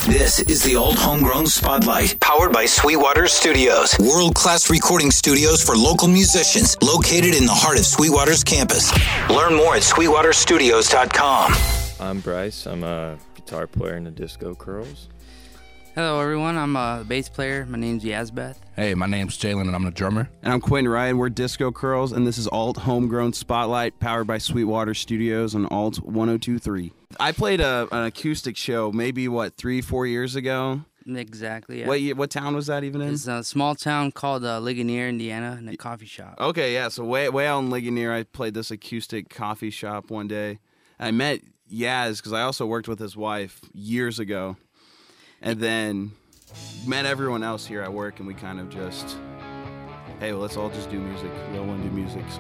This is the Alt Homegrown Spotlight, powered by Sweetwater Studios, world-class recording studios for local musicians, located in the heart of Sweetwater's campus. Learn more at sweetwaterstudios.com. I'm Bryce. I'm a guitar player in the Disco Curls. Hello, everyone. I'm a bass player. My name's Yazbeth. Hey, my name's Jalen, and I'm the drummer. And I'm Quinn Ryan. We're Disco Curls, and this is Alt Homegrown Spotlight, powered by Sweetwater Studios on Alt 102.3. I played an acoustic show maybe, 3-4 years ago? Exactly, yeah. What town was that even in? It's a small town called Ligonier, Indiana, in a coffee shop. Okay, yeah. So way out in Ligonier, I played this acoustic coffee shop one day. I met Yaz because I also worked with his wife years ago. And then met everyone else here at work, and we kind of just, hey, well, let's all just do music. We all want to do music, so.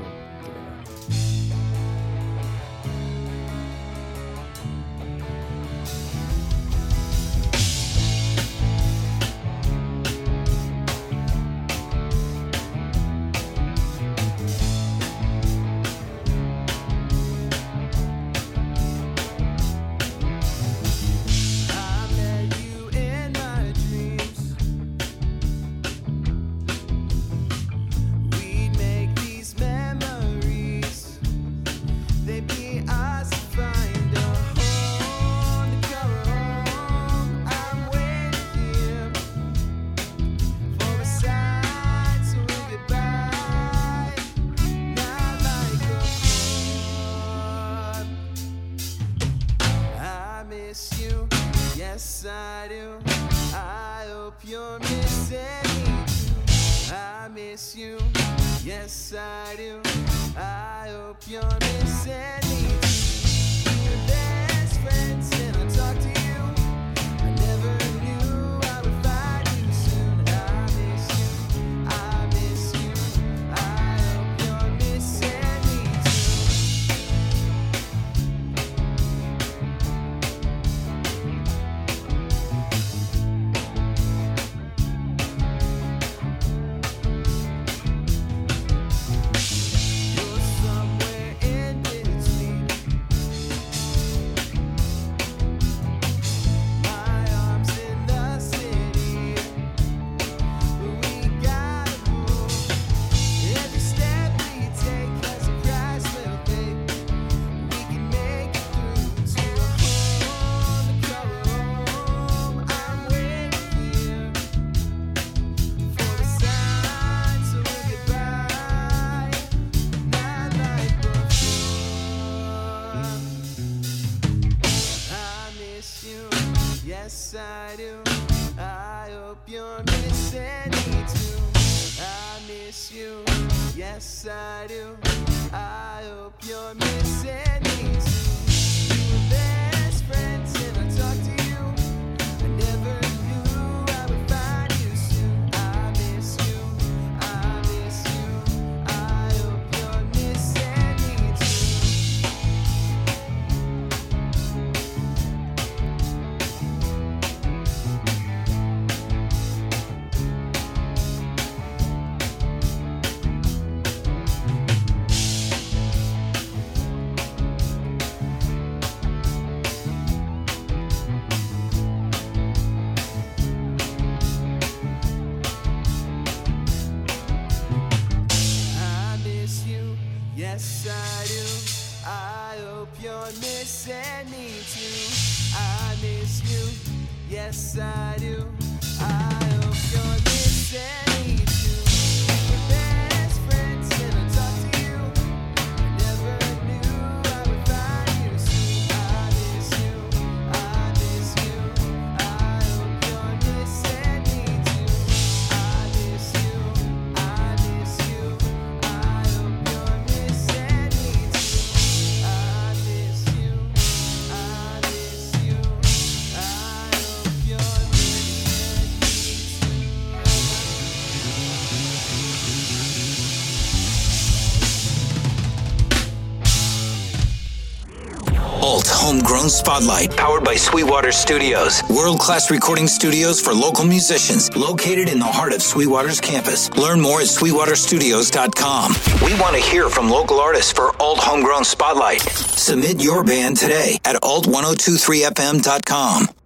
Yes, I do. I hope you're missing me too. I miss you. Yes, I do. I hope you're missing me too. We're best friends and I talk to you. I never knew I would find you soon. I miss you. I miss you. I hope you're missing me Yes, I do. I hope you're missing me too. I miss you. Yes, I do. I hope you're missing me too. We're best friends and I talk to you. I never knew I would find you soon. I miss you. I miss you. I hope you're missing me too. Yes, I do. I hope you're missing me too. I miss you. Yes, I do. I hope you're missing me too. We're best friends and I talk to you. I never knew I would find you soon. I miss you. I miss you. I hope you're missing me too. I miss you. I miss you. I hope you're missing me too. I miss you. I miss you. I hope you're missing me Alt Homegrown Spotlight, powered by Sweetwater Studios, world-class recording studios for local musicians, located in the heart of Sweetwater's campus. Learn more at sweetwaterstudios.com. We want to hear from local artists for Alt Homegrown Spotlight. Submit your band today at alt1023fm.com.